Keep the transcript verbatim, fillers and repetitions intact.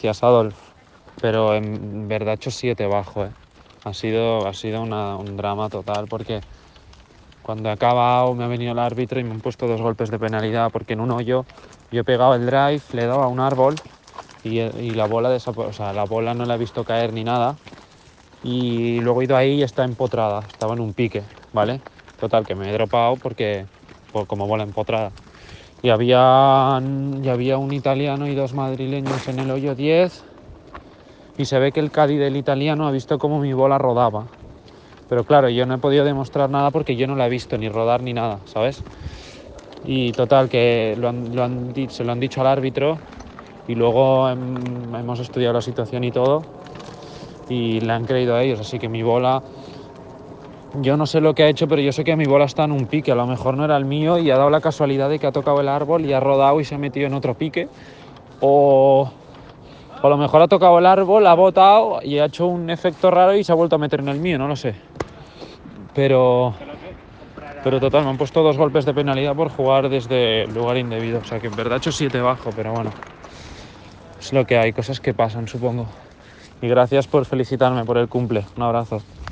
Gracias, Adolf. Pero en verdad he hecho siete bajo, ¿eh? Ha sido, ha sido una, un drama total porque cuando he acabado me ha venido el árbitro y me han puesto dos golpes de penalidad porque en un hoyo yo he pegado el drive, le he dado a un árbol y, y la bola desap- o sea, la bola no la he visto caer ni nada y luego he ido ahí y está empotrada, estaba en un pique, ¿vale? Total, que me he dropado porque por, como bola empotrada. Y había, y había un italiano y dos madrileños en el hoyo diez y se ve que el caddy del italiano ha visto cómo mi bola rodaba. Pero claro, yo no he podido demostrar nada porque yo no la he visto ni rodar ni nada, ¿sabes? Y total, que lo han, lo han, se lo han dicho al árbitro y luego hem, hemos estudiado la situación y todo y le han creído a ellos. Así que mi bola, yo no sé lo que ha hecho, pero yo sé que mi bola está en un pique. A lo mejor no era el mío y ha dado la casualidad de que ha tocado el árbol y ha rodado y se ha metido en otro pique. O... O a lo mejor ha tocado el árbol, ha botado y ha hecho un efecto raro y se ha vuelto a meter en el mío, no lo sé. Pero, pero total, me han puesto dos golpes de penalidad por jugar desde el lugar indebido. O sea que en verdad he hecho siete bajo, pero bueno, es lo que hay, cosas que pasan, supongo. Y gracias por felicitarme por el cumple. Un abrazo.